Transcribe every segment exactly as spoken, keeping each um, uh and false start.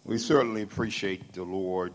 We certainly appreciate the Lord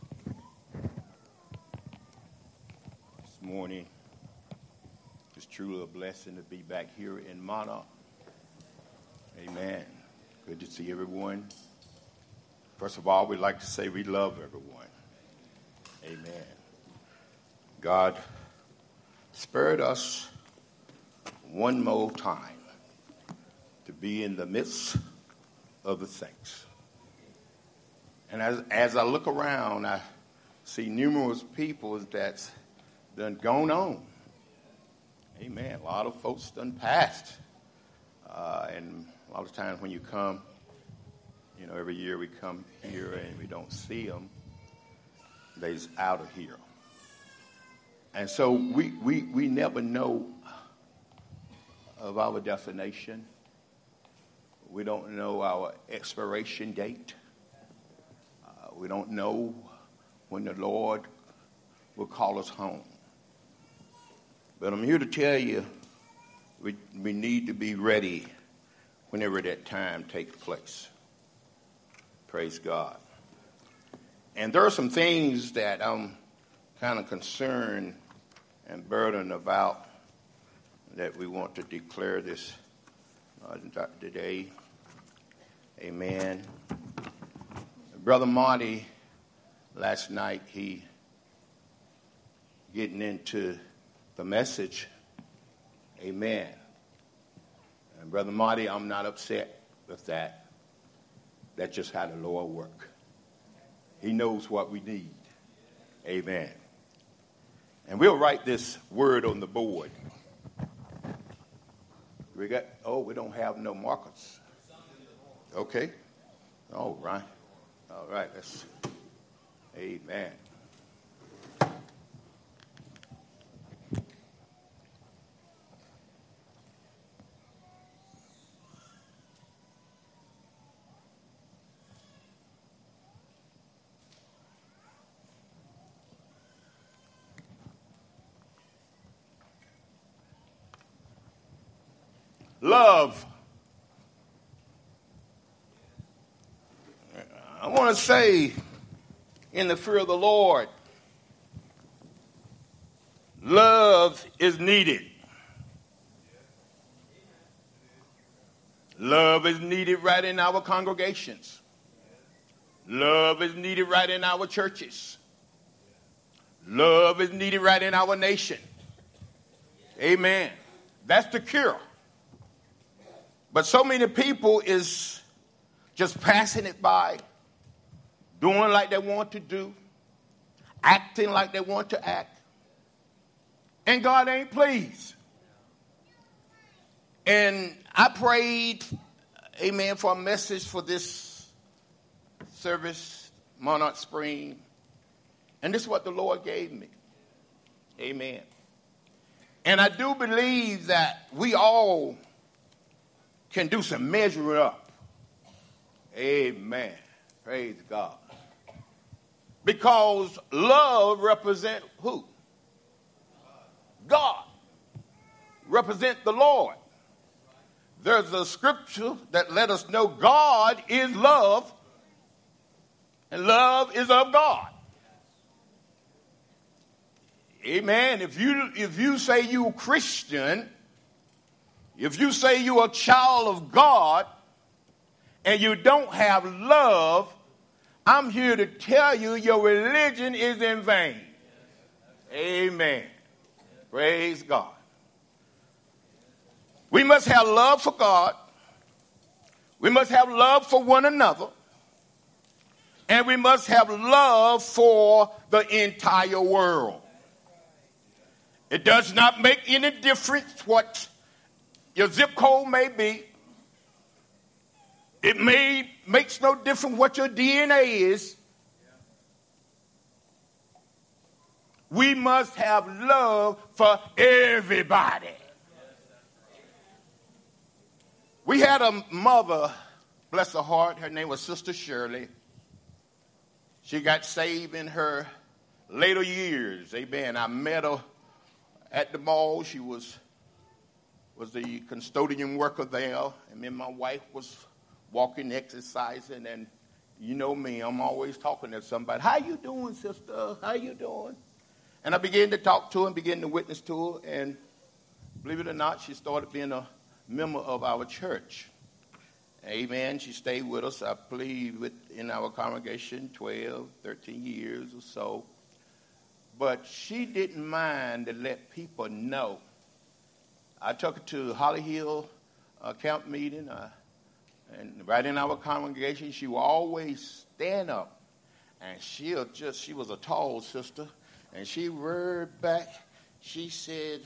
this morning. It's truly a blessing to be back here in Monarch. Amen. Good to see everyone. First of all, we'd like to say we love everyone. Amen. God spared us one more time to be in the midst of the saints. And as, as I look around, I see numerous people that's done gone on. Amen. A lot of folks done passed. Uh, and a lot of times when you come, you know, every year we come here and we don't see them, they's out of here. And so we, we, we never know of our destination. We don't know our expiration date. We don't know when the Lord will call us home. But I'm here to tell you we, we need to be ready whenever that time takes place. Praise God. And there are some things that I'm kind of concerned and burdened about that we want to declare this uh, today. Amen. Brother Marty, last night, he getting into the message. Amen. And Brother Marty, I'm not upset with that. That's just how the Lord works. He knows what we need. Amen. And we'll write this word on the board. We got, oh, we don't have no markers. Okay. All right. All right, let's, amen. Love. I want to say, in the fear of the Lord, love is needed. Love is needed right in our congregations. Love is needed right in our churches. Love is needed right in our nation. Amen. That's the cure. But so many people is just passing it by. Doing like they want to do, acting like they want to act, and God ain't pleased. And I prayed, amen, for a message for this service, Monarch Spring, and this is what the Lord gave me. Amen. And I do believe that we all can do some measuring up. Amen. Praise God. Because love represents who? God. Represent the Lord. There's a scripture that let us know God is love, and love is of God. Amen. If you if you say you're a Christian, if you say you're a child of God, and you don't have love, I'm here to tell you your religion is in vain. Amen. Praise God. We must have love for God. We must have love for one another. And we must have love for the entire world. It does not make any difference what your zip code may be. It may makes no difference what your D N A is. We must have love for everybody. We had a mother, bless her heart, her name was Sister Shirley. She got saved in her later years. Amen. I met her at the mall. She was was the custodian worker there, and me and my wife was walking, exercising, and you know me, I'm always talking to somebody. How you doing, sister? How you doing? And I began to talk to her and began to witness to her. And believe it or not, she started being a member of our church. Amen. She stayed with us, I believe, with, in our congregation twelve, thirteen years or so. But she didn't mind to let people know. I took her to Holly Hill uh, camp meeting, uh, and right in our congregation, she will always stand up, and she'll just, she was a tall sister, and she reared back. She said,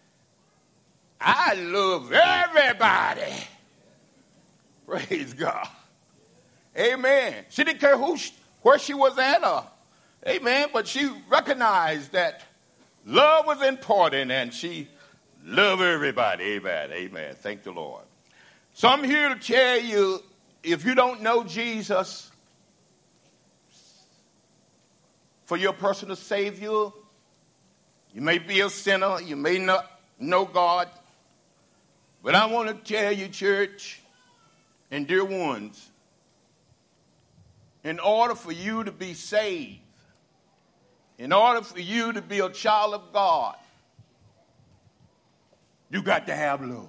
I love everybody. Praise God. Amen. She didn't care who, she, where she was at, or, amen, but she recognized that love was important, and she loved everybody. Amen. Amen. Thank the Lord. So I'm here to tell you, if you don't know Jesus for your personal Savior, you may be a sinner, you may not know God, but I want to tell you, church, and dear ones, in order for you to be saved, in order for you to be a child of God, you got to have love.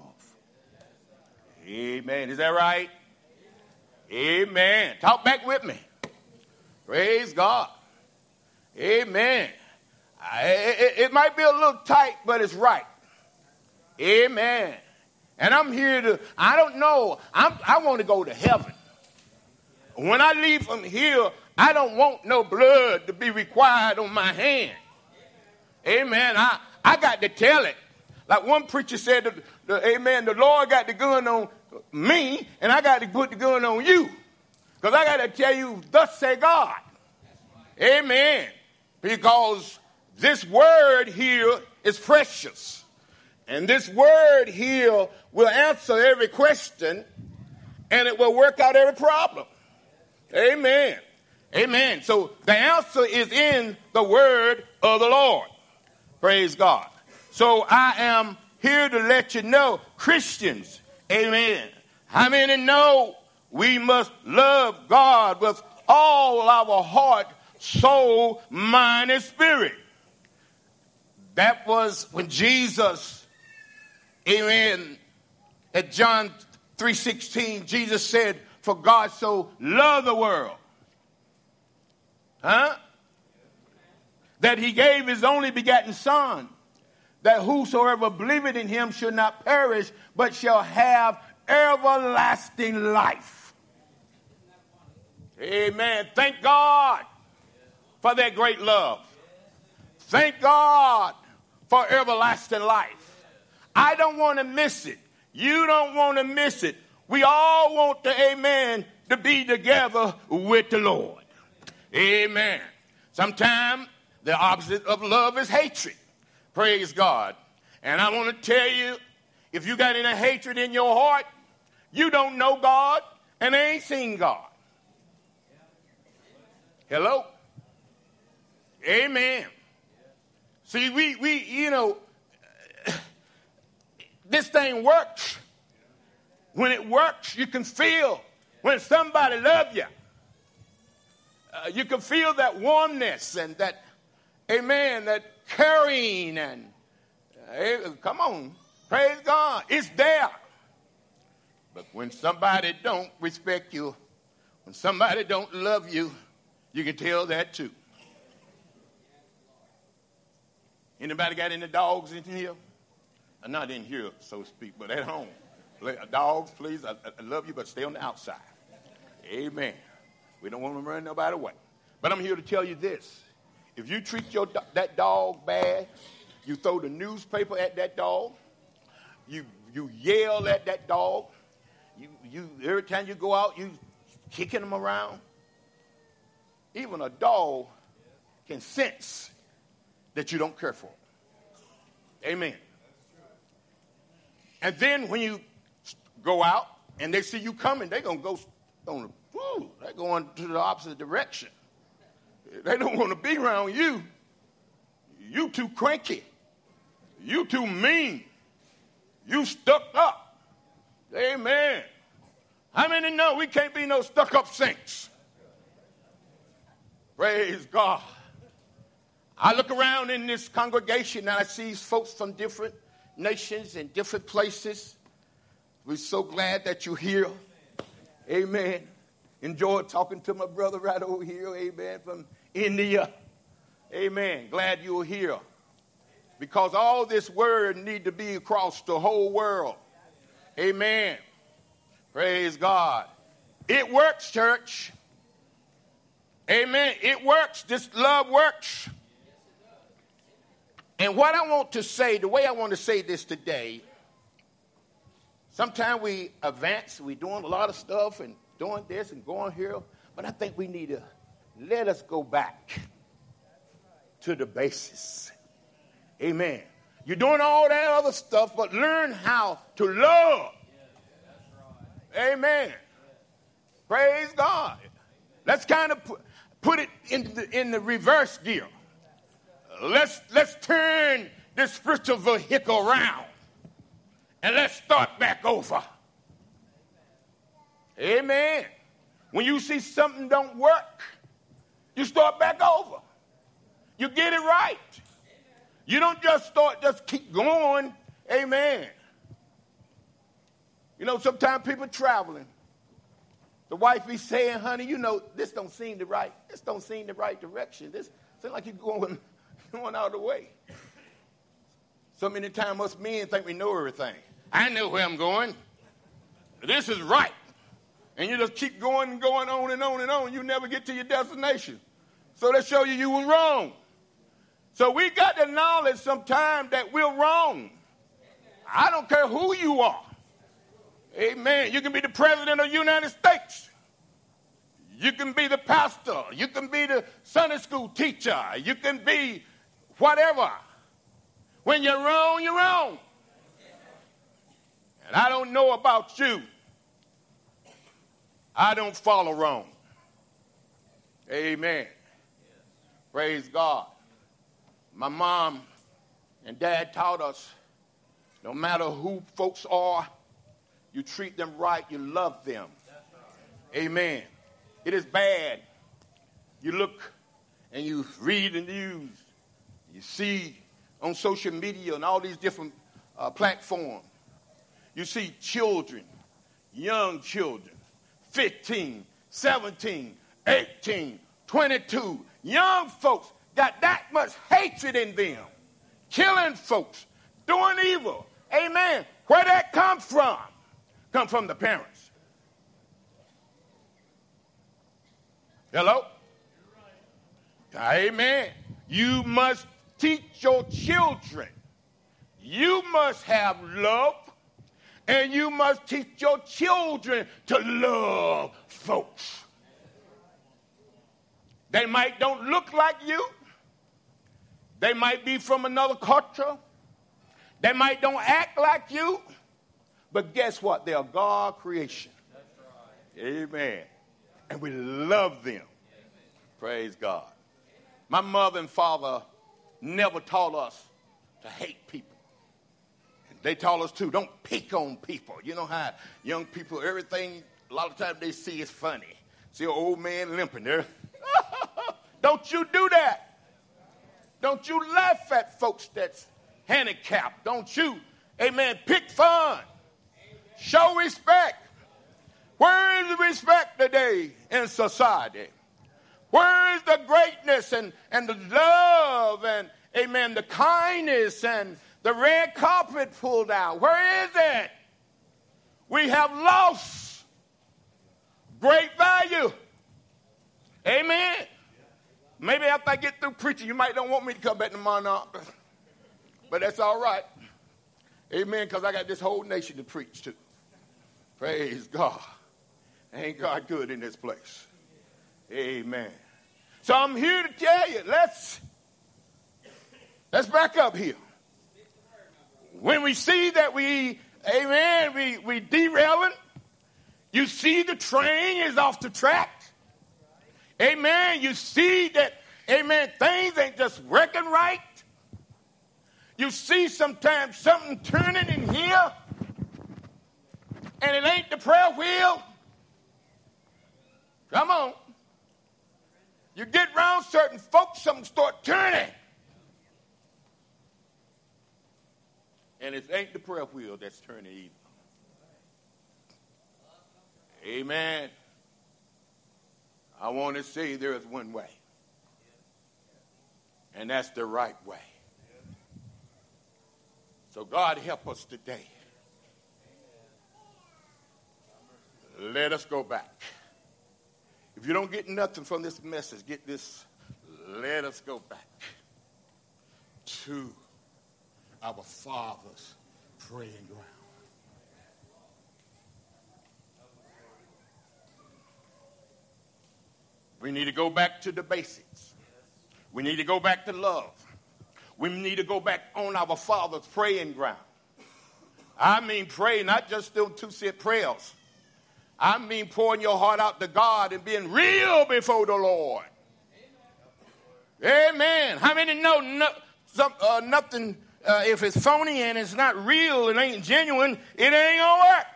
Amen. Is that right? Amen. Talk back with me. Praise God. Amen. I, it, it might be a little tight, but it's right. Amen. And I'm here to, I don't know, I'm, I want to go to heaven. When I leave from here, I don't want no blood to be required on my hand. Amen. I, I got to tell it. Like one preacher said, the, the, amen, the Lord got the gun on me, and I got to put the gun on you. Because I got to tell you, thus say God. Amen. Because this word here is precious. And this word here will answer every question, and it will work out every problem. Amen. Amen. So the answer is in the word of the Lord. Praise God. So I am here to let you know, Christians, amen, how many know we must love God with all our heart, soul, mind, and spirit? That was when Jesus, amen, at John three sixteen, Jesus said, for God so loved the world, huh? That he gave his only begotten Son, that whosoever believeth in him should not perish, but shall have everlasting life. Amen. Thank God for that great love. Thank God for everlasting life. I don't want to miss it. You don't want to miss it. We all want to, amen, to be together with the Lord. Amen. Sometimes the opposite of love is hatred. Praise God. And I want to tell you, if you got any hatred in your heart, you don't know God and ain't seen God. Hello? Amen. See, we, we, you know, this thing works. When it works, you can feel when somebody loves you. Uh, you can feel that warmness and that, amen, that caring and, uh, come on, praise God, it's there. But when somebody don't respect you, when somebody don't love you, you can tell that too. Anybody got any dogs in here? Uh, not in here, so to speak, but at home. Dogs, please, I, I love you, but stay on the outside. Amen. We don't want to run nobody away. But I'm here to tell you this. If you treat your that dog bad, you throw the newspaper at that dog, you you yell at that dog, you you every time you go out, you kicking them around. Even a dog can sense that you don't care for it. Amen. And then when you go out and they see you coming, they're going to go on, whoo, they're going to the opposite direction. They don't want to be around you. You too cranky. You too mean. You stuck up. Amen. How many know we can't be no stuck up saints? Praise God. I look around in this congregation and I see folks from different nations and different places. We're so glad that you're here. Amen. Enjoy talking to my brother right over here. Amen. From India. Amen. Glad you're here. Because all this word need to be across the whole world. Amen. Praise God. It works, church. Amen. It works. This love works. And what I want to say, the way I want to say this today, sometimes we advance, we're doing a lot of stuff and doing this and going here, but I think we need to let us go back to the basis. Amen. You're doing all that other stuff, but learn how to love. Amen. Praise God. Let's kind of put, put it in the, in the reverse gear. Let's, let's turn this spiritual vehicle around and let's start back over. Amen. When you see something don't work, you start back over. You get it right. You don't just start, just keep going. Amen. You know, sometimes people traveling. The wife be saying, honey, you know, this don't seem the right, this don't seem the right direction. This seems like you're going, going out of the way. So many times us men think we know everything. I know where I'm going. This is right. And you just keep going and going on and on and on. You never get to your destination. So they show you you were wrong. So we got to acknowledge sometimes that we're wrong. I don't care who you are. Amen. You can be the president of the United States. You can be the pastor. You can be the Sunday school teacher. You can be whatever. When you're wrong, you're wrong. And I don't know about you. I don't follow wrong. Amen. Praise God. My mom and dad taught us, no matter who folks are, you treat them right, you love them. Amen. It is bad. You look and you read the news. You see on social media and all these different uh, platforms. You see children, young children, fifteen, seventeen, eighteen, twenty-two, young folks got that much hatred in them, killing folks, doing evil. Amen. Where that come from? Come from the parents. Hello? Amen. You must teach your children. You must have love, and you must teach your children to love folks. They might don't look like you. They might be from another culture. They might don't act like you. But guess what? They are God creation. That's right. Amen. And we love them. Amen. Praise God. My mother and father never taught us to hate people. And they taught us too, don't pick on people. You know how young people, everything, a lot of times they see is funny. See an old man limping there. Don't you do that. Don't you laugh at folks that's handicapped. Don't you, amen, pick fun. Show respect. Where is the respect today in society? Where is the greatness and, and the love and, amen, the kindness and the red carpet pulled out? Where is it? We have lost great value. Amen. Maybe after I get through preaching, you might don't want me to come back tomorrow, but that's all right. Amen, because I got this whole nation to preach to. Praise God. Ain't God good in this place? Amen. So I'm here to tell you, let's, let's back up here. When we see that we, amen, we, we derailing, you see the train is off the track. Amen. You see that, amen, things ain't just working right. You see sometimes something turning in here, and it ain't the prayer wheel. Come on. You get around certain folks, something start turning. And it ain't the prayer wheel that's turning either. Amen. I want to say there is one way. And that's the right way. So God help us today. Let us go back. If you don't get nothing from this message, get this. Let us go back to our Father's praying ground. We need to go back to the basics. We need to go back to love. We need to go back on our Father's praying ground. I mean pray, not just those two-set prayers. I mean pouring your heart out to God and being real before the Lord. Amen. Amen. How many know no, some, uh, nothing, uh, if it's phony and it's not real, it ain't genuine, it ain't going to work.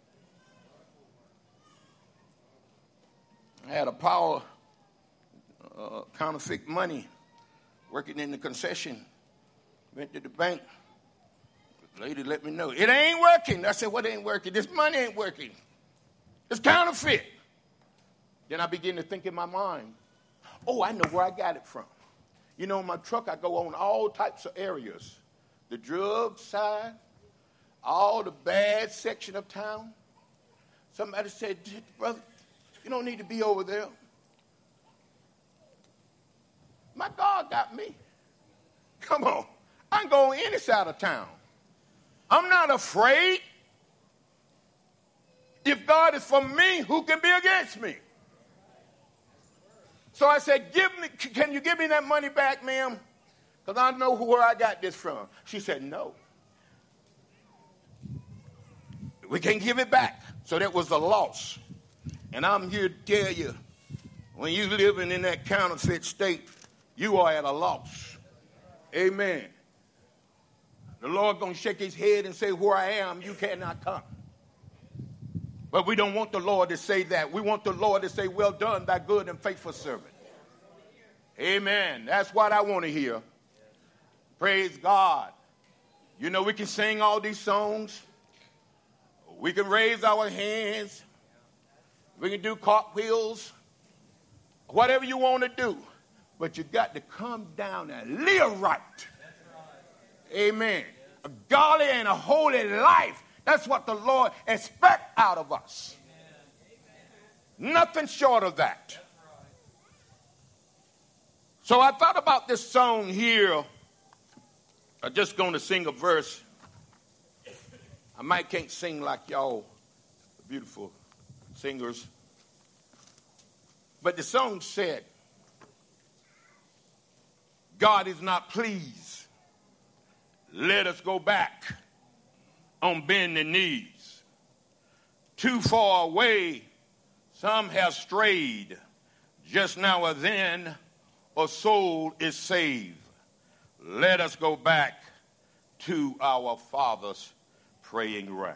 I had a power uh, counterfeit money working in the concession. Went to the bank. The lady let me know, it ain't working. I said, what ain't working? This money ain't working. It's counterfeit. Then I begin to think in my mind, oh, I know where I got it from. You know, in my truck, I go on all types of areas. The drug side, all the bad section of town. Somebody said, brother, you don't need to be over there. My God got me. Come on. I can go on any side of town. I'm not afraid. If God is for me, who can be against me? So I said, "Give me. Can you give me that money back, ma'am? Because I know where I got this from." She said, "No. We can't give it back." So that was a loss. And I'm here to tell you, when you're living in that counterfeit state, you are at a loss. Amen. The Lord going to shake his head and say, where I am, you cannot come. But we don't want the Lord to say that. We want the Lord to say, well done, thy good and faithful servant. Amen. That's what I want to hear. Praise God. You know, we can sing all these songs. We can raise our hands. We can do cartwheels. Whatever you want to do. But you got to come down and live right. Amen. A godly and a holy life. That's what the Lord expects out of us. Amen. Nothing short of that. Right. So I thought about this song here. I'm just going to sing a verse. I might can't sing like y'all, beautiful singers. But the song said, God is not pleased. Let us go back on bending knees. Too far away, some have strayed. Just now or then, a soul is saved. Let us go back to our Father's praying ground.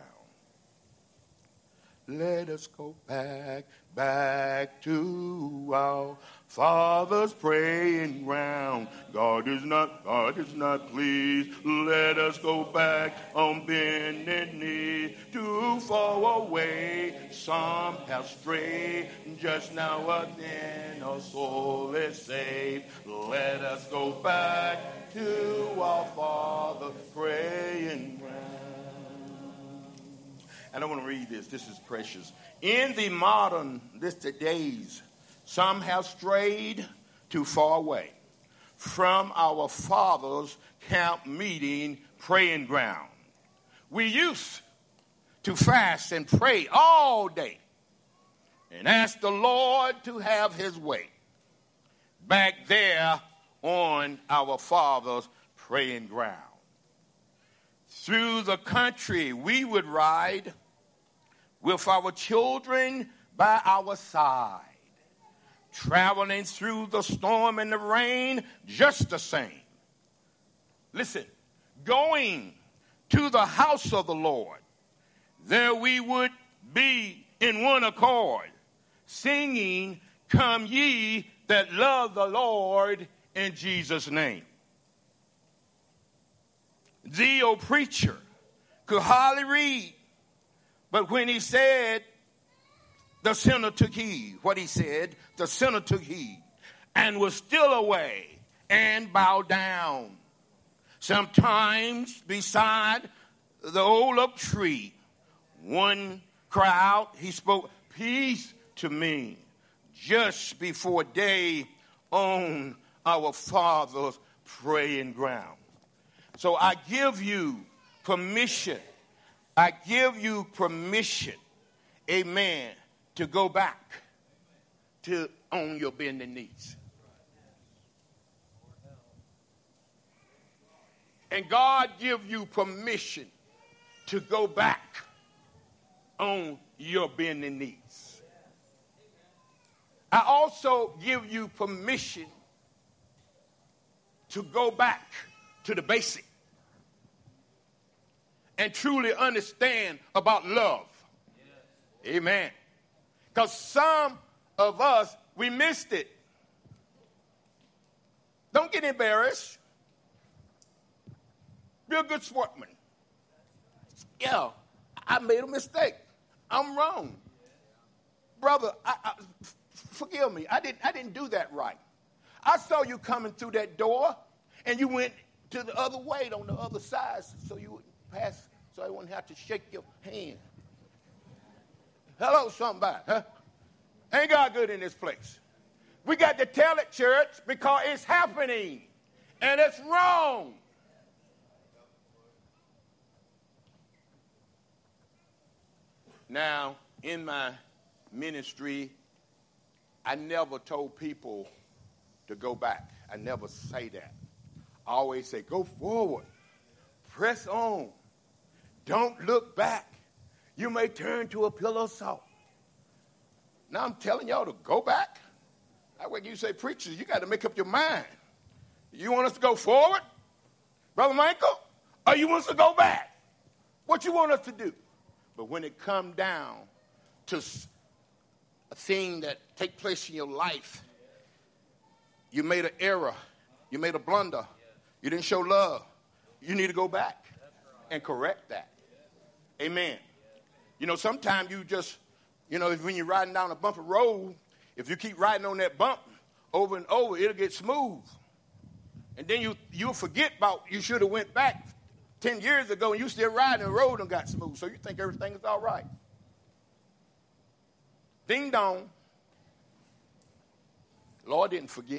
Let us go back, back to our Father's praying ground. God is not, God is not pleased. Let us go back on bended knee. Too far away, some have strayed. Just now and then, a soul is saved. Let us go back to our Father's praying ground. And I want to read this. This is precious. In the modern, this today's, some have strayed too far away from our Father's camp meeting praying ground. We used to fast and pray all day and ask the Lord to have his way back there on our Father's praying ground. Through the country we would ride with our children by our side, traveling through the storm and the rain just the same. Listen, going to the house of the Lord, there we would be in one accord, singing, come ye that love the Lord in Jesus' name. The old preacher could hardly read, but when he said, the sinner took heed, what he said, the sinner took heed and was still away and bowed down. Sometimes beside the old oak tree, one crowd, he spoke peace to me just before day on our Father's praying ground. So I give you permission. I give you permission, amen, to go back to on your bending knees. And God give you permission to go back on your bending knees. I also give you permission to go back to the basic and truly understand about love. Amen. Because some of us, we missed it. Don't get embarrassed. Be a good sportsman. Yeah, I made a mistake. I'm wrong. Brother, I, I, f- forgive me. I didn't, I didn't do that right. I saw you coming through that door, and you went to the other way on the other side so you wouldn't pass, so I wouldn't have to shake your hand. Hello, somebody. Huh? Ain't God good in this place? We got to tell it, church, because it's happening, and it's wrong. Now, in my ministry, I never told people to go back. I never say that. I always say, go forward. Press on. Don't look back. You may turn to a pillar of salt. Now I'm telling y'all to go back. That's when you say, preachers, you got to make up your mind. You want us to go forward, Brother Michael, or you want us to go back? What you want us to do? But when it comes down to a thing that take place in your life, you made an error, you made a blunder, you didn't show love, you need to go back and correct that. Amen. You know, sometimes you just, you know, when you're riding down a bumpy road, if you keep riding on that bump over and over, it'll get smooth. And then you, you'll forget about you should have went back ten years ago and you still riding the road and got smooth. So you think everything is all right. Ding dong. Lord didn't forget.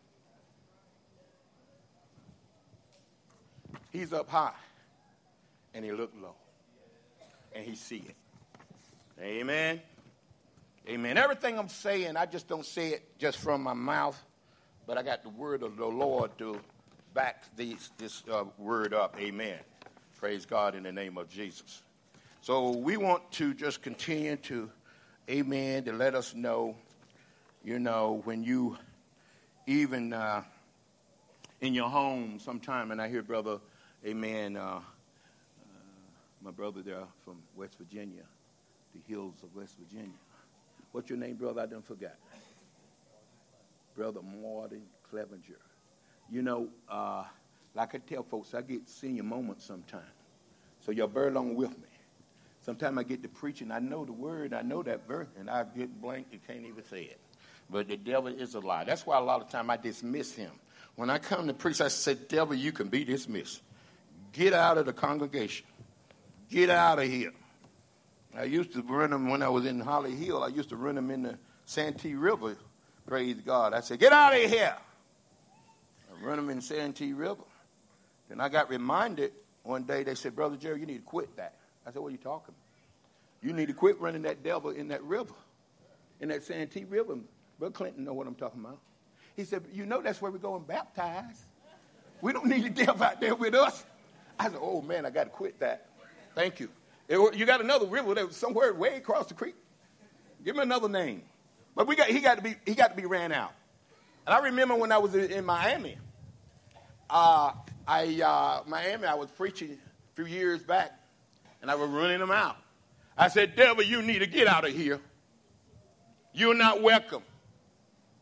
He's up high and he looked low and he see it. Amen. Amen. Everything I'm saying, I just don't say it just from my mouth, but I got the word of the Lord to back these, this uh, word up. Amen. Praise God in the name of Jesus. So we want to just continue to, amen, to let us know, you know, when you even uh, in your home sometime, and I hear brother, amen, uh, uh, my brother there from West Virginia, the hills of West Virginia. What's your name, brother? I done forgot. Brother Martin Clevenger. You know, uh, like I tell folks, I get senior moments sometimes. So y'all bear along with me. Sometimes I get to preaching, I know the word, I know that verse, and I get blank, you can't even say it. But the devil is a lie. That's why a lot of time I dismiss him. When I come to preach, I say, devil, you can be dismissed. Get out of the congregation. Get out of here. I used to run them when I was in Holly Hill. I used to run them in the Santee River. Praise God. I said, get out of here. I run them in Santee River. Then I got reminded one day, they said, Brother Jerry, you need to quit that. I said, what are you talking about? You need to quit running that devil in that river, in that Santee River. Brother Clinton know what I'm talking about. He said, you know that's where we're going to baptize. We don't need the devil out there with us. I said, oh, man, I got to quit that. Thank you. It, you got another river that was somewhere way across the creek. Give me another name. But we got he got to be he got to be ran out. And I remember when I was in, in Miami. Uh, I uh, Miami, I was preaching a few years back, and I was running them out. I said, devil, you need to get out of here. You're not welcome.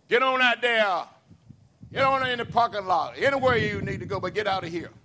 Get on out there. Get on in the parking lot. Anywhere you need to go, but get out of here.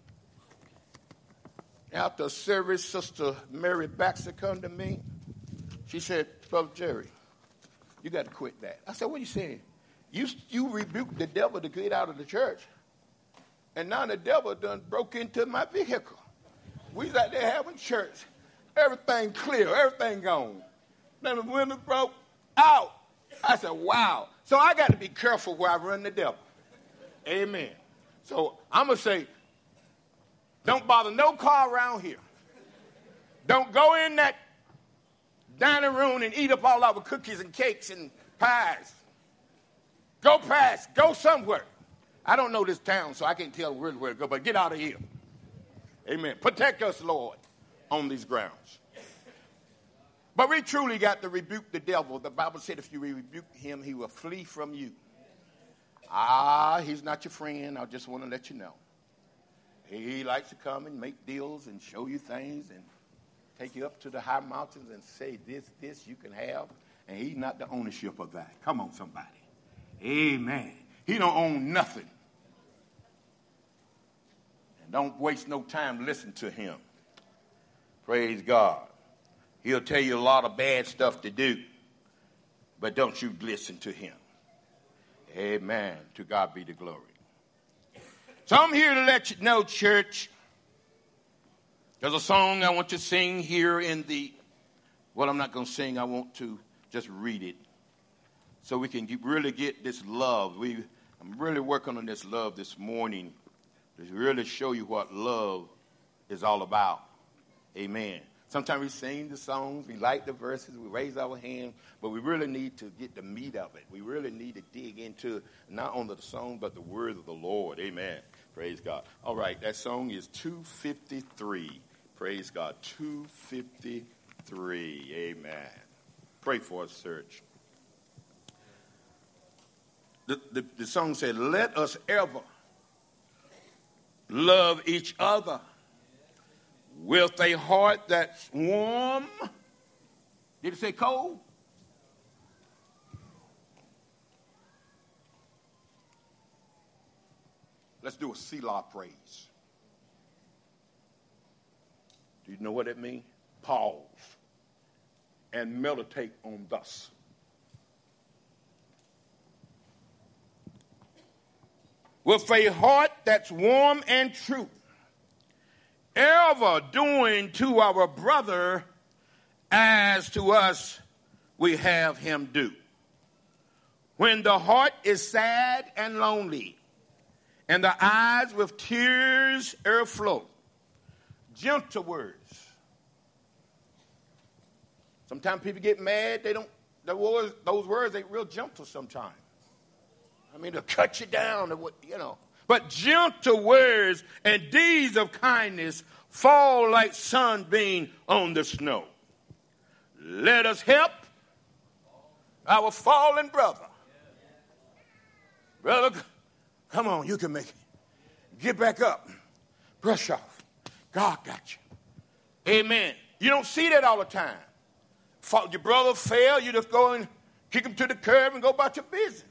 After service, Sister Mary Baxter come to me. She said, Brother Jerry, you got to quit that. I said, what are you saying? You, you rebuked the devil to get out of the church. And now the devil done broke into my vehicle. We was out there having church. Everything clear. Everything gone. Then the window broke out. I said, wow. So I got to be careful where I run the devil. Amen. So I'm going to say, don't bother no car around here. Don't go in that dining room and eat up all our cookies and cakes and pies. Go past. Go somewhere. I don't know this town, so I can't tell where, where to go, but get out of here. Amen. Protect us, Lord, on these grounds. But we truly got to rebuke the devil. The Bible said if you rebuke him, he will flee from you. Ah, he's not your friend. I just want to let you know. He likes to come and make deals and show you things and take you up to the high mountains and say this, this you can have. And he's not the ownership of that. Come on, somebody. Amen. He don't own nothing. And don't waste no time listening to him. Praise God. He'll tell you a lot of bad stuff to do, but don't you listen to him. Amen. To God be the glory. So I'm here to let you know, church, there's a song I want to sing here in the, well, I'm not going to sing. I want to just read it so we can get, really get this love. We, I'm really working on this love this morning to really show you what love is all about. Amen. Sometimes we sing the songs, we like the verses, we raise our hand, but we really need to get the meat of it. We really need to dig into not only the song, but the word of the Lord. Amen. Praise God. All right, that song is two fifty-three. Praise God. two fifty-three. Amen. Pray for us, church. The, the, the song said, let us ever love each other with a heart that's warm. Did it say cold? Let's do a Selah praise. Do you know what it means? Pause and meditate on thus. With a heart that's warm and true, ever doing to our brother as to us we have him do. When the heart is sad and lonely, and the eyes with tears o'erflow, gentle words. Sometimes people get mad. They don't. The words, those words ain't real gentle sometimes. I mean, they'll cut you down, or what, you know. But gentle words and deeds of kindness fall like sunbeam on the snow. Let us help our fallen brother. Brother, come on, you can make it. Get back up. Brush off. God got you. Amen. You don't see that all the time. Your brother fell, you just go and kick him to the curb and go about your business.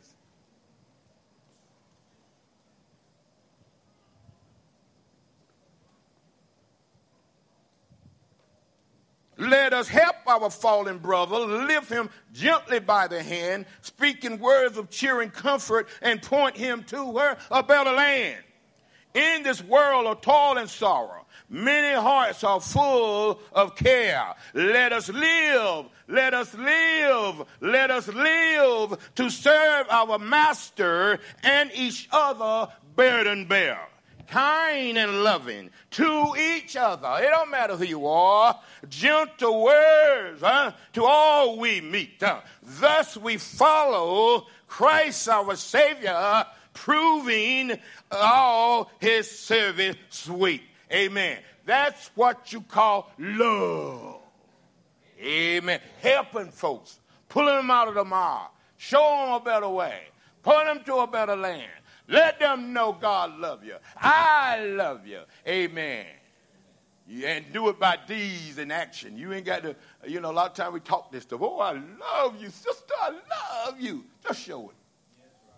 Let us help our fallen brother, lift him gently by the hand, speaking words of cheer and comfort, and point him toward a better land. In this world of toil and sorrow, many hearts are full of care. Let us live, let us live, let us live to serve our master and each other burden bear. Kind and loving to each other. It don't matter who you are. Gentle words huh, to all we meet. Huh. Thus we follow Christ our Savior, proving all his service sweet. Amen. That's what you call love. Amen. Helping folks. Pulling them out of the mob. Show them a better way. Point them to a better land. Let them know God love you. I love you. Amen. And do it by deeds and action. You ain't got to, you know, a lot of times we talk this stuff. Oh, I love you, sister. I love you. Just show it.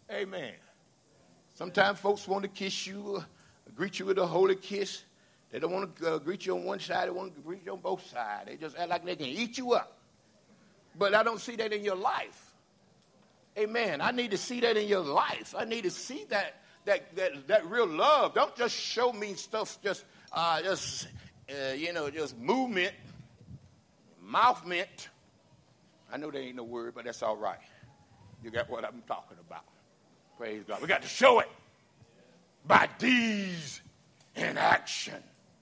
Amen. Sometimes folks want to kiss you, uh, greet you with a holy kiss. They don't want to uh, greet you on one side. They want to greet you on both sides. They just act like they can eat you up. But I don't see that in your life. Amen. I need to see that in your life. I need to see that that that, that real love. Don't just show me stuff, just uh, just uh, you know, just movement, mouthment. I know there ain't no word, but that's all right. You got what I'm talking about. Praise God. We got to show it by deeds in action.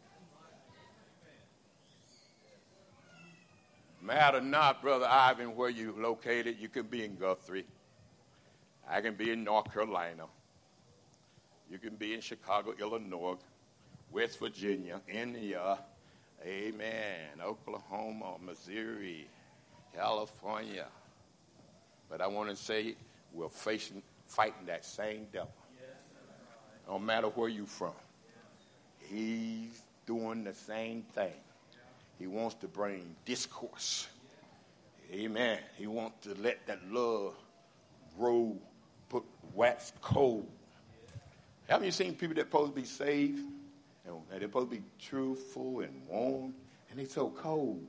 Matter not, Brother Ivan, where you located. You can be in Guthrie. I can be in North Carolina. You can be in Chicago, Illinois, West Virginia, India, amen, Oklahoma, Missouri, California. But I want to say we're facing, fighting that same devil. No matter where you're from. He's doing the same thing. He wants to bring discourse. Amen. He wants to let that love grow, put wax cold. Haven't you seen people that supposed to be saved? And they're supposed to be truthful and warm, and they're so cold.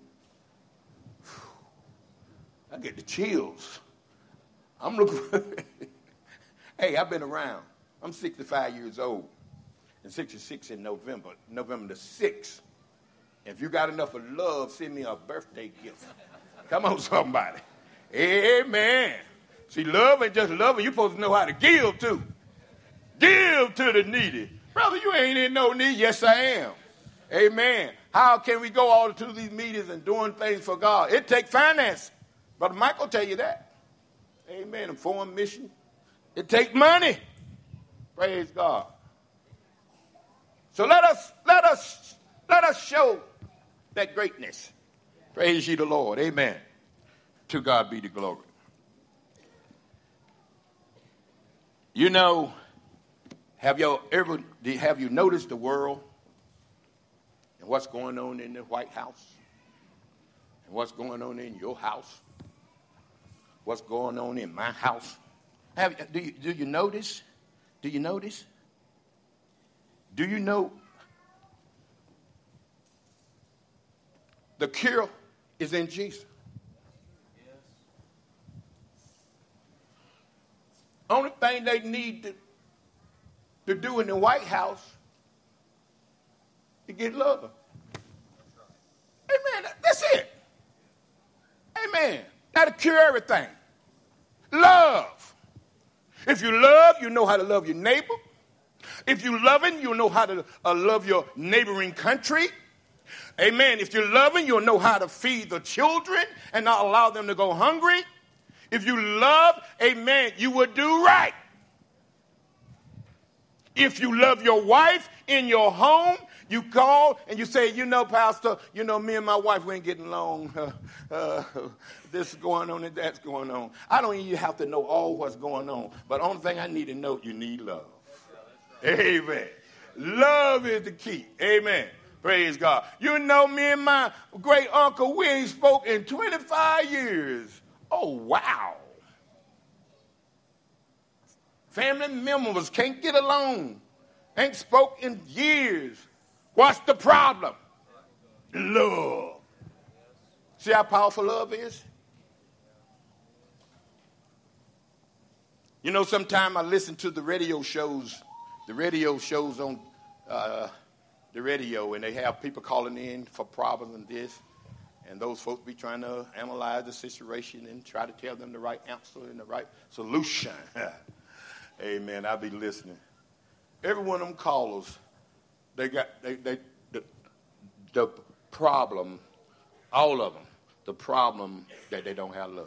I get the chills. I'm looking. Hey, I've been around. I'm sixty-five years old. And sixty-six in November, November the sixth. If you got enough of love, send me a birthday gift. Come on, somebody. Amen. See, love ain't just loving. You're supposed to know how to give, too. Give to the needy. Brother, you ain't in no need. Yes, I am. Amen. How can we go all to these meetings and doing things for God? It takes finance. Brother Michael will tell you that. Amen. And foreign mission. It takes money. Praise God. So let us, let us, let us show that greatness. Praise ye the Lord. Amen. To God be the glory. You know, have you ever have you noticed the world and what's going on in the White House and what's going on in your house, what's going on in my house? Have do you do you notice? Do you notice? Do you know the cure is in Jesus? Yes. Only thing they need to, to do in the White House is get love. Amen. That's it. Amen. That'll cure everything. Love. If you love, you know how to love your neighbor. If you loving, you'll know how to uh, love your neighboring country. Amen. If you're loving, you'll know how to feed the children and not allow them to go hungry. If you love, amen, you will do right. If you love your wife in your home, you call and you say, you know, Pastor, you know, me and my wife, we ain't getting along. Uh, uh, this is going on and that's going on. I don't even have to know all what's going on. But the only thing I need to know, you need love. Amen. Love is the key. Amen. Praise God. You know, me and my great uncle, we ain't spoke in twenty-five years. Oh, wow. Family members can't get along. Ain't spoke in years. What's the problem? Love. See how powerful love is? You know, sometimes I listen to the radio shows, the radio shows on uh, the radio, and they have people calling in for problems and this, and those folks be trying to analyze the situation and try to tell them the right answer and the right solution. Amen. I'll be listening. Every one of them callers, they got they, they the, the problem, all of them, the problem that they don't have love.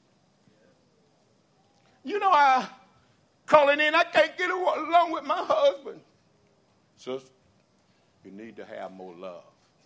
You know, I calling in, I can't get along with my husband. Sister, you need to have more love.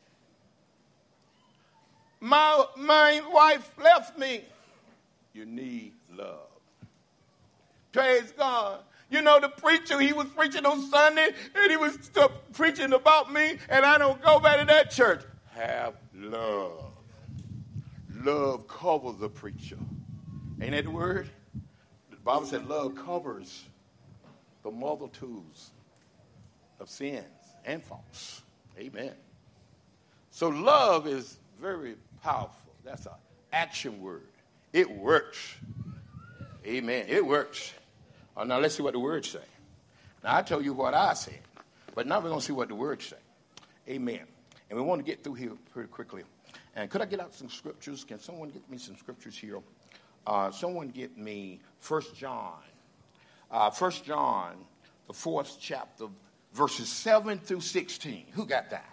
My, my wife left me. You need love. Praise God. You know, the preacher, he was preaching on Sunday, and he was preaching about me, and I don't go back to that church. Have love. Love covers the preacher. Ain't that the word? The Bible said love covers the multitudes of sins and faults. Amen. So love is very powerful. That's an action word. It works. Amen. It works. Oh, now let's see what the words say. Now I told you what I said, but now we're going to see what the words say. Amen. And we want to get through here pretty quickly. And could I get out some scriptures? Can someone get me some scriptures here? Uh, someone get me First John. Uh, First John, the fourth chapter, verses seven through sixteen. Who got that?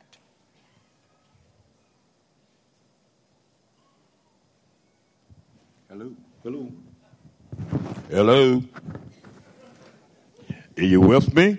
Hello? Hello? Hello? Are you with me?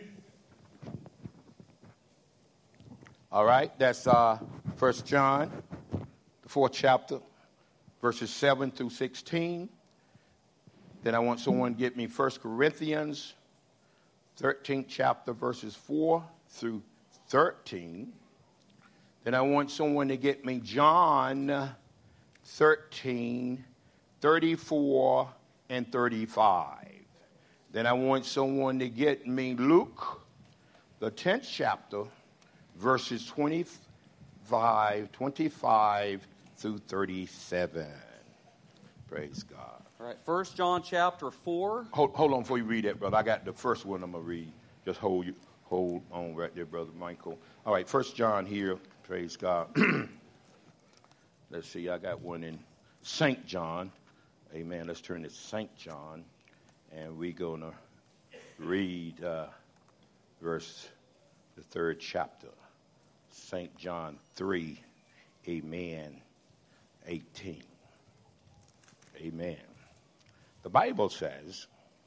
All right, that's uh, First John, the fourth chapter, verses seven through sixteen. Then I want someone to get me First Corinthians, thirteenth chapter, verses four through thirteen. Then I want someone to get me John thirteen, thirty-four and thirty-five. Then I want someone to get me Luke, the tenth chapter, verses twenty-five, twenty-five through thirty-seven. Praise God. All right, First John chapter four. Hold, hold on before you read that, brother. I got the first one I'm going to read. Just hold you, hold on right there, Brother Michael. All right, First John here. Praise God. Let's see, I got one in Saint John. Amen. Let's turn to Saint John, and we're going to read uh, verse, the third chapter. Saint John three, amen, eighteen. Amen. The Bible says,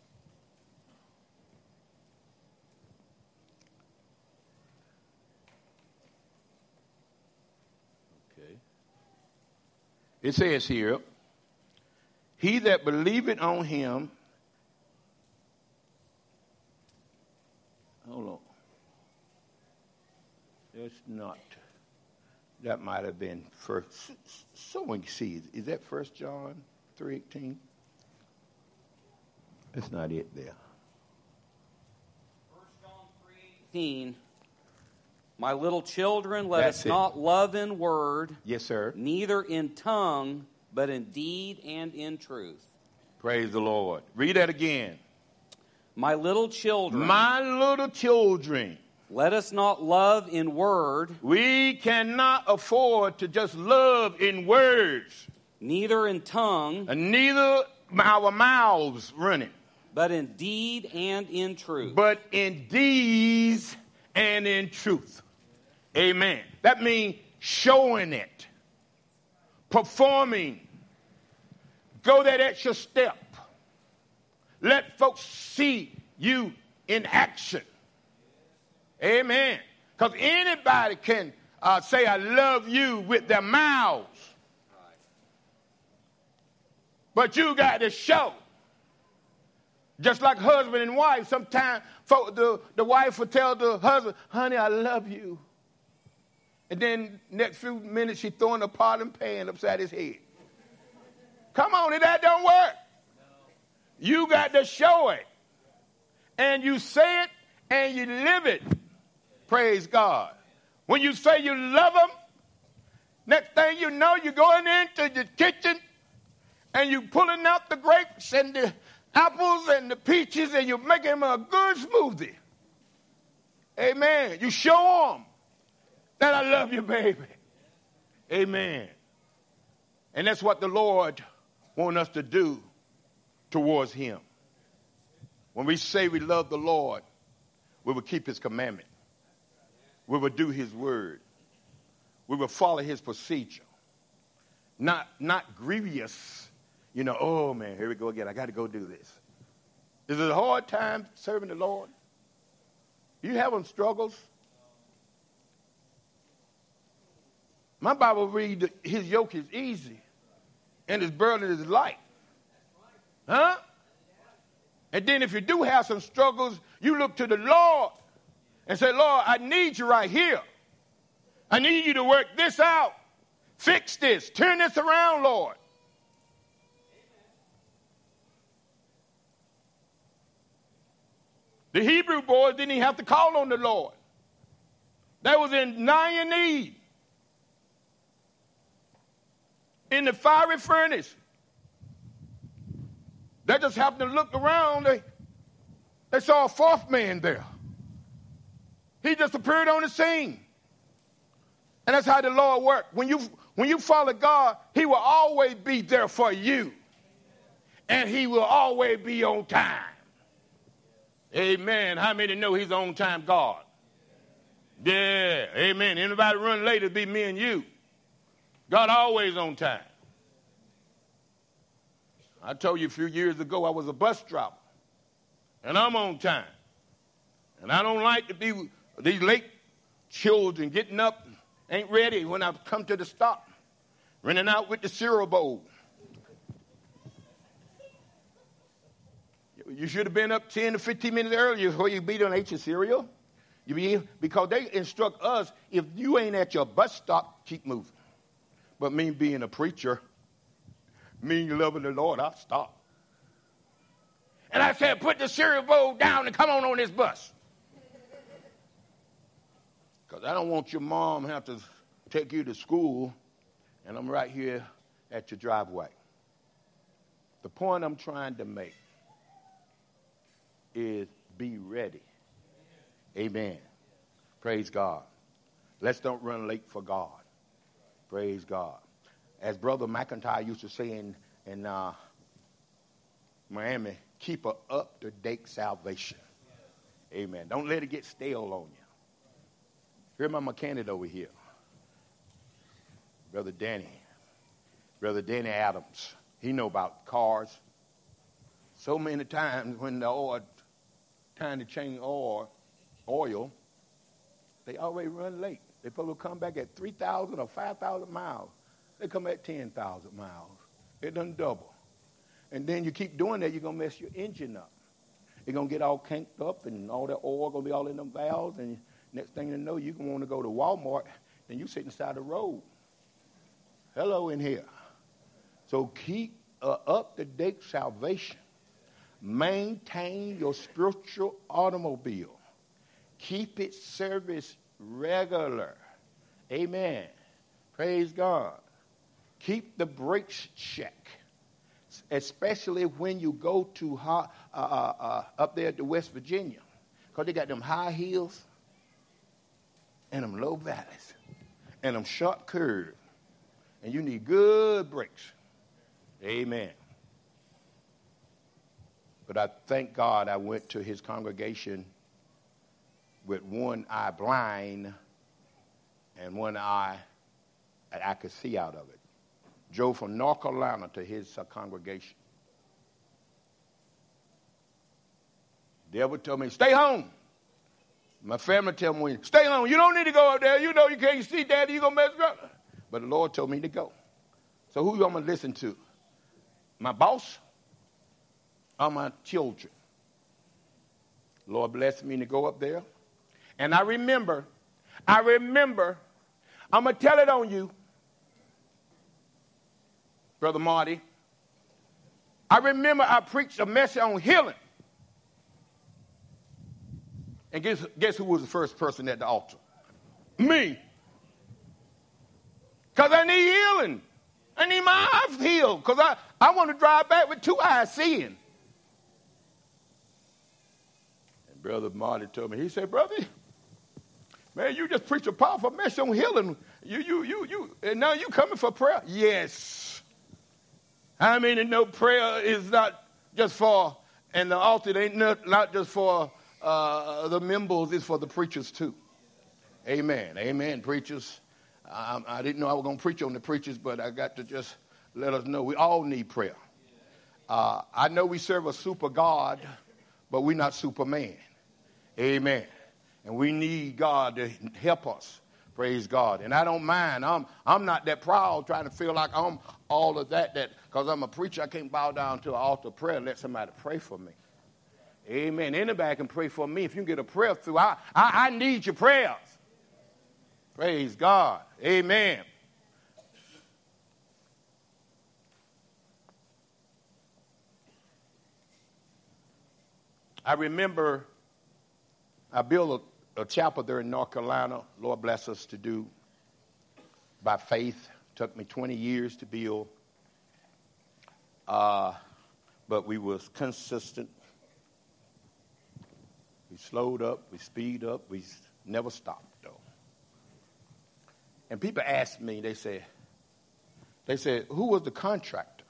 okay, it says here, he that believeth on him, hold on, that's not, that might have been first, someone can see, is that First John three eighteen? That's not it there. First John three eighteen. My little children, let That's us it. not love in word, Yes, sir. neither in tongue, but in deed and in truth. Praise the Lord. Read that again. My little children, My little children, let us not love in word, we cannot afford to just love in words, neither in tongue, and neither our mouths running, but in deed and in truth. but in deeds and in truth. Amen. That means showing it, performing, go that extra step. Let folks see you in action. Amen. Because anybody can uh, say, I love you with their mouths. But you got to show. Just like husband and wife, sometimes the, the wife will tell the husband, honey, I love you. And then next few minutes she's throwing a pot and pan upside his head. Come on, that don't work. You got to show it. And you say it and you live it. Praise God. When you say you love them, next thing you know, you're going into the kitchen and you're pulling out the grapes and the apples and the peaches and you're making them a good smoothie. Amen. You show them that I love you, baby. Amen. And that's what the Lord wants us to do towards him. When we say we love the Lord, we will keep his commandment. We will do his word. We will follow his procedure. Not, not grievous. You know, oh, man, here we go again. I got to go do this. Is it a hard time serving the Lord? You having struggles? My Bible reads his yoke is easy and his burden is light. Huh? And then if you do have some struggles, you look to the Lord and say, Lord, I need you right here. I need you to work this out. Fix this. Turn this around, Lord. The Hebrew boys didn't even have to call on the Lord. They was in dire need. In the fiery furnace. They just happened to look around. They, they saw a fourth man there. He just appeared on the scene. And that's how the Lord works. When you, when you follow God, he will always be there for you. And he will always be on time. Amen. How many know he's on time God? Yeah. Amen. Anybody run late, it'll be me and you. God always on time. I told you a few years ago I was a bus driver. And I'm on time. And I don't like to be these late children getting up, ain't ready when I come to the stop, running out with the cereal bowl. You should have been up ten to fifteen minutes earlier before you be done ate your cereal. You be, because they instruct us, if you ain't at your bus stop, keep moving. But me being a preacher, me loving the Lord, I'll stop. And I said, put the cereal bowl down and come on on this bus. Because I don't want your mom have to take you to school, and I'm right here at your driveway. The point I'm trying to make is be ready. Amen. Praise God. Let's don't run late for God. Praise God. As Brother McIntyre used to say in, in uh, Miami, keep a up-to-date salvation. Amen. Don't let it get stale on you. Here's my mechanic over here. Brother Danny. Brother Danny Adams. He know about cars. So many times when the oil, time to change oil, oil, they always run late. They probably come back at three thousand or five thousand miles. They come at ten thousand miles. It done double. And then you keep doing that, you're going to mess your engine up. You're going to get all canked up and all that oil going to be all in them valves. And next thing you know, you're going to want to go to Walmart and you sit inside the road. Hello in here. So keep uh, up-to-date salvation. Maintain your spiritual automobile. Keep it serviced regular. Amen. Praise God. Keep the brakes checked, especially when you go to uh, uh, uh, up there to West Virginia, because they got them high hills and them low valleys and them short curves, and you need good brakes. Amen. But I thank God I went to his congregation with one eye blind and one eye that I could see out of it. Drove from North Carolina to his uh, congregation. The devil told me, stay home. My family told me, stay home. You don't need to go out there. You know you can't see Daddy. You're going to mess around. But the Lord told me to go. So who am I going to listen to? My boss or my children? Lord blessed me to go up there. And I remember, I remember, I'm going to tell it on you, Brother Marty. I remember I preached a message on healing. And guess, guess who was the first person at the altar? Me. Because I need healing. I need my eyes healed. Because I, I want to drive back with two eyes seeing. And Brother Marty told me, he said, brother, man, you just preached a powerful message on healing. You, you, you, you, and now you coming for prayer? Yes. I mean, no, prayer is not just for, and the altar ain't not, not just for uh, the members, it's for the preachers too. Amen. Amen, preachers. I, I didn't know I was going to preach on the preachers, but I got to just let us know we all need prayer. Uh, I know we serve a super God, but we're not Superman. Amen. And we need God to help us. Praise God. And I don't mind. I'm I'm not that proud trying to feel like I'm all of that, that because I'm a preacher, I can't bow down to an altar of prayer and let somebody pray for me. Amen. Anybody can pray for me. If you can get a prayer through, I, I, I need your prayers. Praise God. Amen. I remember I built a, a chapel there in North Carolina. Lord bless us to do by faith. Took me twenty years to build. Uh, but we was consistent. We slowed up. We speed up. We never stopped, though. And people ask me, they say, they said, who was the contractor?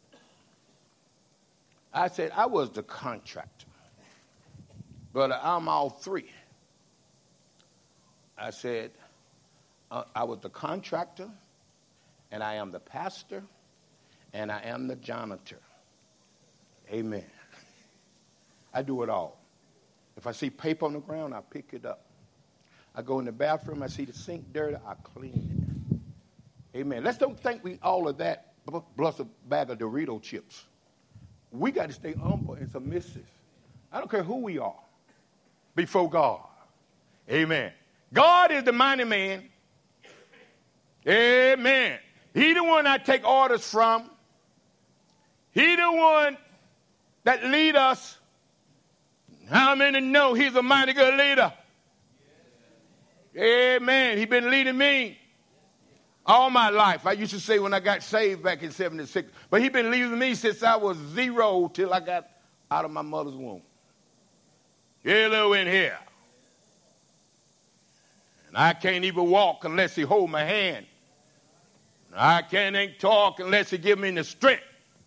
I said, I was the contractor. But I'm all three. I said, uh, I was the contractor, and I am the pastor, and I am the janitor. Amen. I do it all. If I see paper on the ground, I pick it up. I go in the bathroom, I see the sink dirty, I clean it. Amen. Let's don't think we all of that plus a bag of Dorito chips. We got to stay humble and submissive. I don't care who we are before God. Amen. God is the mighty man. Amen. He the one I take orders from. He the one that lead us. How many know he's a mighty good leader? Amen. He's been leading me all my life. I used to say when I got saved back in seventy-six. But he's been leading me since I was zero till I got out of my mother's womb. Hello in here. And I can't even walk unless he hold my hand. I can't even talk unless he give me the strength.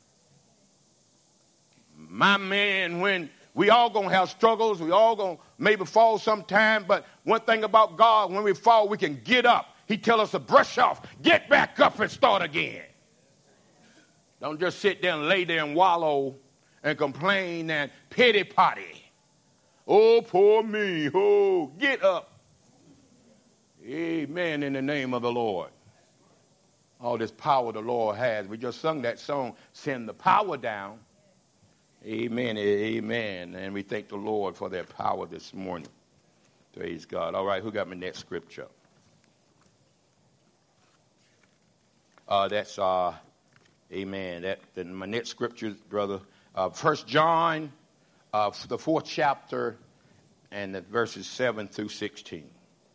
My man, when we all going to have struggles, we all going to maybe fall sometime, but one thing about God, when we fall, we can get up. He tell us to brush off, get back up and start again. Don't just sit there and lay there and wallow and complain and pity potty. Oh, poor me. Oh, get up. Amen in the name of the Lord. All this power the Lord has. We just sung that song, Send the Power Down. Amen, amen. And we thank the Lord for that power this morning. Praise God. All right, who got my next scripture? Uh, that's, uh, amen. That, then my next scripture, brother, uh, First John, uh, the fourth chapter, and the verses seven through sixteen.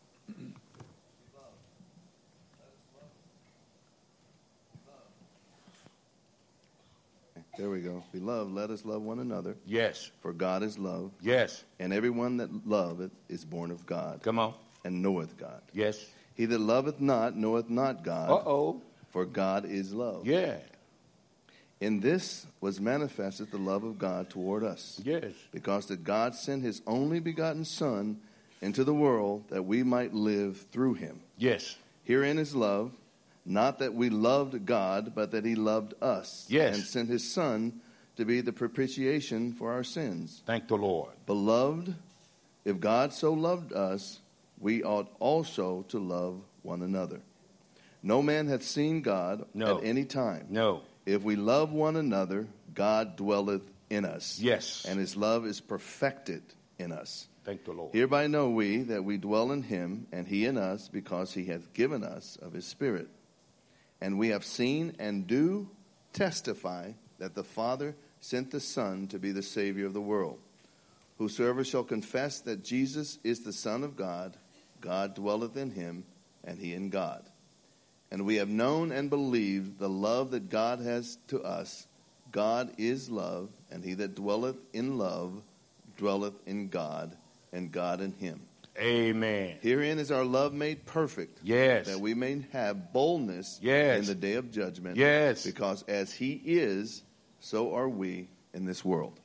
There we go. Beloved, let us love one another. Yes. For God is love. Yes. And everyone that loveth is born of God. Come on. And knoweth God. Yes. He that loveth not knoweth not God. Uh-oh. For God is love. Yeah. In this was manifested the love of God toward us. Yes. Because that God sent his only begotten Son into the world that we might live through him. Yes. Herein is love. Not that we loved God, but that he loved us. Yes. And sent his Son to be the propitiation for our sins. Thank the Lord. Beloved, if God so loved us, we ought also to love one another. No man hath seen God no. at any time. No. If we love one another, God dwelleth in us. Yes. And his love is perfected in us. Thank the Lord. Hereby know we that we dwell in him, and he in us, because he hath given us of his Spirit. And we have seen and do testify that the Father sent the Son to be the Savior of the world. Whosoever shall confess that Jesus is the Son of God, God dwelleth in him, and he in God. And we have known and believed the love that God has to us. God is love, and he that dwelleth in love dwelleth in God, and God in him. Amen. Herein is our love made perfect. Yes. That we may have boldness yes. in the day of judgment. Yes. Because as he is, so are we in this world.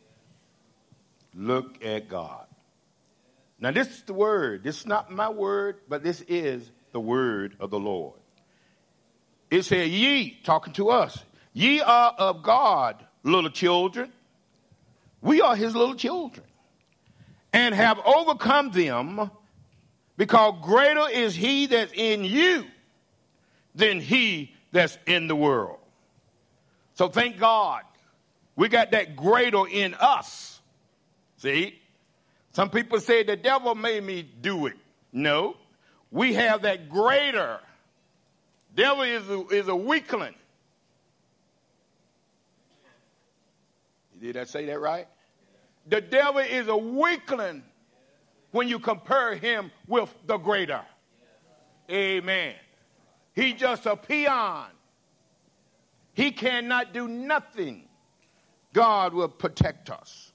Look at God. Now this is the word. This is not my word, but this is the word of the Lord. It said, ye, talking to us, ye are of God, little children. We are his little children. And have overcome them, because greater is he that's in you than he that's in the world. So thank God we got that greater in us. See? Some people say the devil made me do it. No. We have that greater. Devil is a, is a weakling. Did I say that right? The devil is a weakling. when you compare him with the greater. Amen. He's just a peon. He cannot do nothing. God will protect us.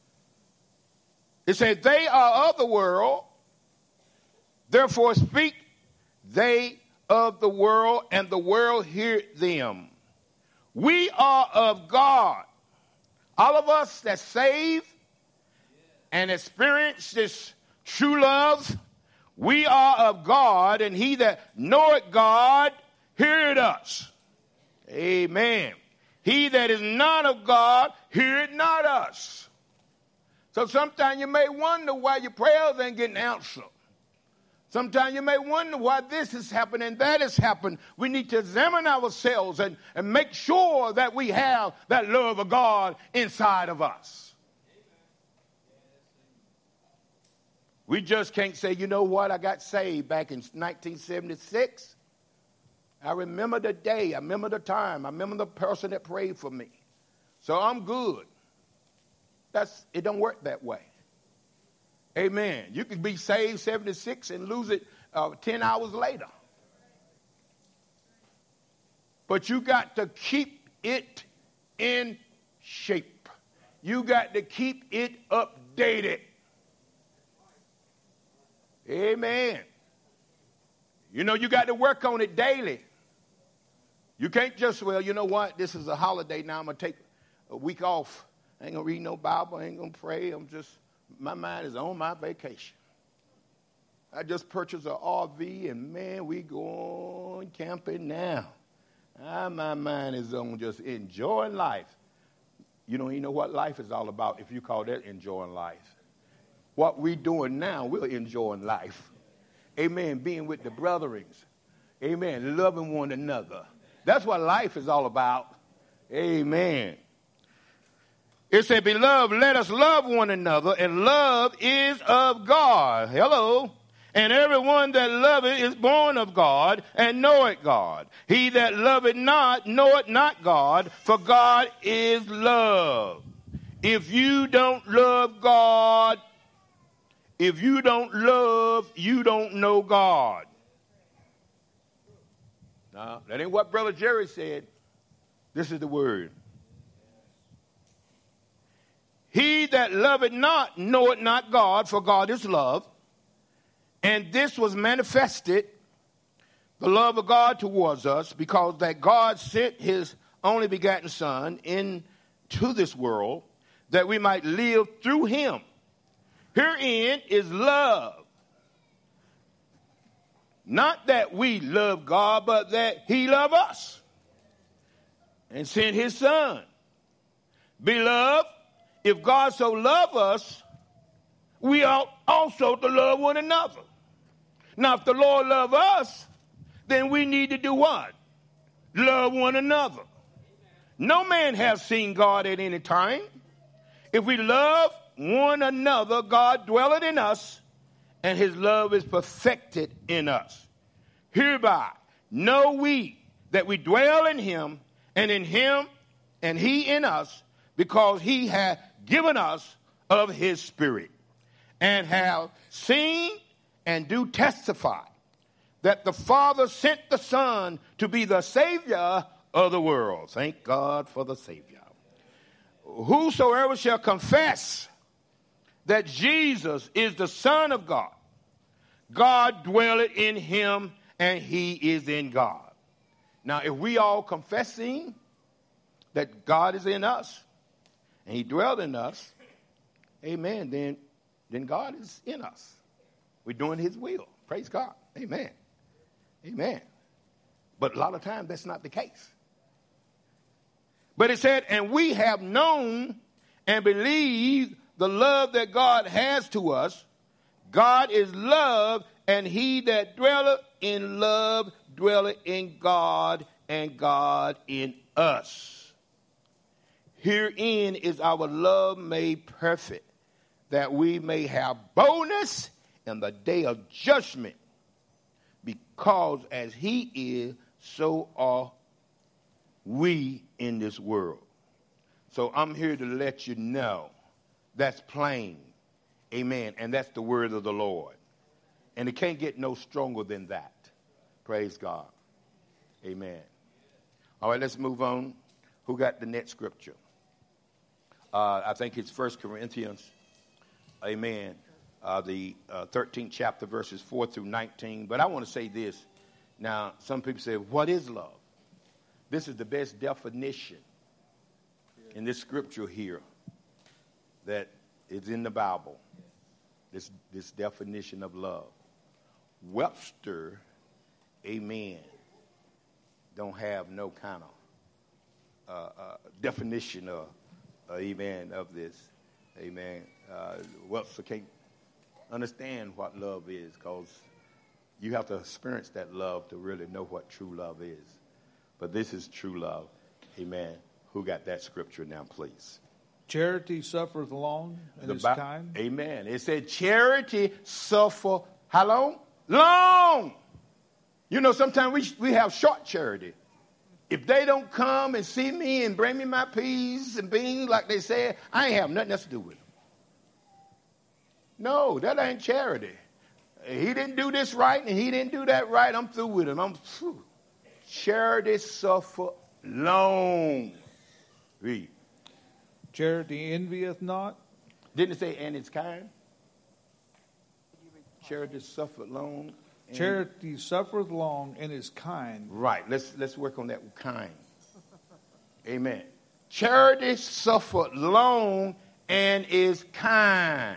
It says, they are of the world, therefore speak they of the world, and the world hear them. We are of God. All of us that saved and experience this true love, we are of God, and he that knoweth God heareth us. Amen. He that is not of God heareth not us. So sometimes you may wonder why your prayers ain't getting answered. Sometimes you may wonder why this has happened and that has happened. We need to examine ourselves and, and make sure that we have that love of God inside of us. We just can't say, you know what, I got saved back in nineteen seventy-six. I remember the day, I remember the time, I remember the person that prayed for me. So I'm good. That's, it don't work that way. Amen. You could be saved seventy-six and lose it uh, ten hours later. But you got to keep it in shape. You got to keep it updated. Amen. You know, you got to work on it daily. You can't just, well, you know what? This is a holiday now. I'm going to take a week off. I ain't going to read no Bible. I ain't going to pray. I'm just, my mind is on my vacation. I just purchased an R V, and, man, we going camping now. Ah, my mind is on just enjoying life. You don't even know what life is all about if you call that enjoying life. What we doing now, we're enjoying life. Amen. Being with the brethrens. Amen. Loving one another. That's what life is all about. Amen. It said, beloved, let us love one another, and love is of God. Hello. And everyone that loveth is born of God, and knoweth God. He that loveth not, knoweth not God, for God is love. If you don't love God, if you don't love, you don't know God. Now, that ain't what Brother Jerry said. This is the word. He that loveth not knoweth not God, for God is love. And this was manifested, the love of God towards us, because that God sent his only begotten Son into this world, that we might live through him. Herein is love. Not that we love God, but that he loved us and sent his Son. Beloved, if God so loved us, we ought also to love one another. Now, if the Lord love us, then we need to do what? Love one another. No man has seen God at any time. If we love one another, God dwelleth in us, and his love is perfected in us. Hereby know we that we dwell in him, and in him, and he in us, because he hath given us of his Spirit, and have seen and do testify that the Father sent the Son to be the Savior of the world. Thank God for the Savior. Whosoever shall confess that Jesus is the Son of God, God dwelleth in him, and he is in God. Now, if we all confessing that God is in us, and he dwelled in us, amen, then, then God is in us. We're doing his will. Praise God. Amen. Amen. But a lot of times that's not the case. But it said, and we have known and believed the love that God has to us. God is love, and he that dwelleth in love dwelleth in God, and God in us. Herein is our love made perfect, that we may have boldness in the day of judgment, because as he is, so are we in this world. So I'm here to let you know that's plain. Amen. And that's the word of the Lord. And it can't get no stronger than that. Praise God. Amen. All right, let's move on. Who got the next scripture? Uh, I think it's First Corinthians. Amen. Uh, the uh, thirteenth chapter, verses four through nineteen. But I want to say this. Now, some people say, what is love? This is the best definition in this scripture here that is in the Bible. This, this definition of love. Webster, amen, don't have no kind of uh, uh, definition of, uh, amen, of this. Amen. Uh, Webster can't understand what love is because you have to experience that love to really know what true love is. But this is true love. Amen. Who got that scripture now, please? Charity suffereth long and The is Bi- kind. Amen. It said charity suffer how long? Long. You know, sometimes we we have short charity. If they don't come and see me and bring me my peas and beans like they said, I ain't have nothing else to do with them. No, that ain't charity. He didn't do this right and he didn't do that right. I'm through with him. I'm through. Charity suffer long. Read. Charity envieth not. Didn't it say, and it's kind? Charity suffered long. and- Charity suffereth long and is kind. Right. Let's let's work on that kind. Amen. Charity suffered long and is kind.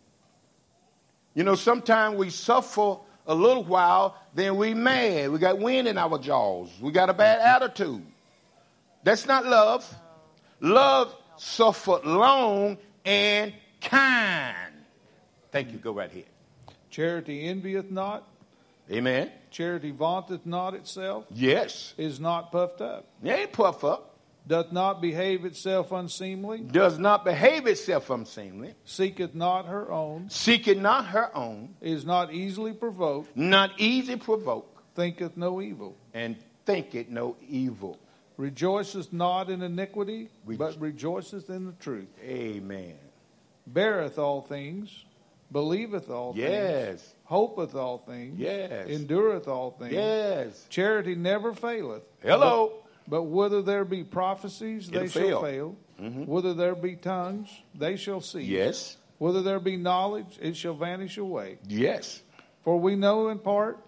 You know, sometimes we suffer a little while, then we mad. We got wind in our jaws. We got a bad attitude. That's not love. Love suffered long and kind. Thank you. Go right here. Charity envieth not. Amen. Charity vaunteth not itself. Yes. Is not puffed up. It ain't puff up. Doth not behave itself unseemly. Does not behave itself unseemly. Seeketh not her own. Seeketh not her own. Is not easily provoked. Not easy provoked. Thinketh no evil. And thinketh no evil. Rejoiceth not in iniquity, Re- but rejoiceth in the truth. Amen. Beareth all things, believeth all things, Yes. hopeth all things, Yes. endureth all things. Yes. Charity never faileth. Hello. But, but whether there be prophecies, they It'll shall fail. fail. Mm-hmm. Whether there be tongues, they shall cease. Yes. Whether there be knowledge, it shall vanish away. Yes. For we know in part,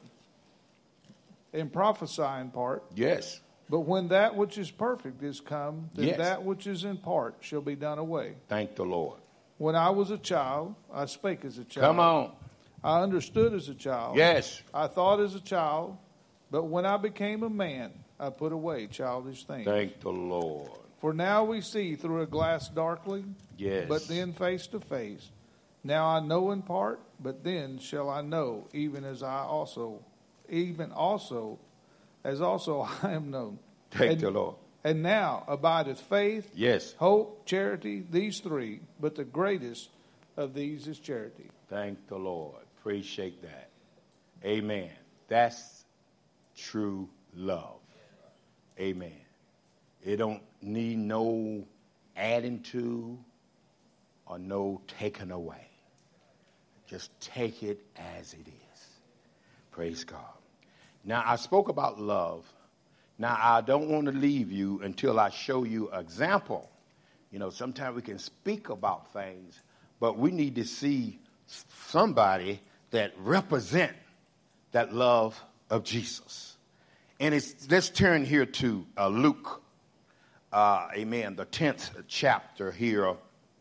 and prophesy in part. Yes. But when that which is perfect is come, then Yes. that which is in part shall be done away. Thank the Lord. When I was a child, I spake as a child. Come on. I understood as a child. Yes. I thought as a child. But when I became a man, I put away childish things. Thank the Lord. For now we see through a glass darkly, Yes. but then face to face. Now I know in part, but then shall I know, even as I also, even also, as also I am known. Thank and, the Lord. And now abideth faith, Yes. hope, charity, these three, but the greatest of these is charity. Thank the Lord. Appreciate that. Amen. That's true love. Amen. It don't need no adding to or no taking away. Just take it as it is. Praise God. Now, I spoke about love. Now, I don't want to leave you until I show you an example. You know, sometimes we can speak about things, but we need to see somebody that represent that love of Jesus. And it's, let's turn here to uh, Luke, uh, amen, the tenth chapter here.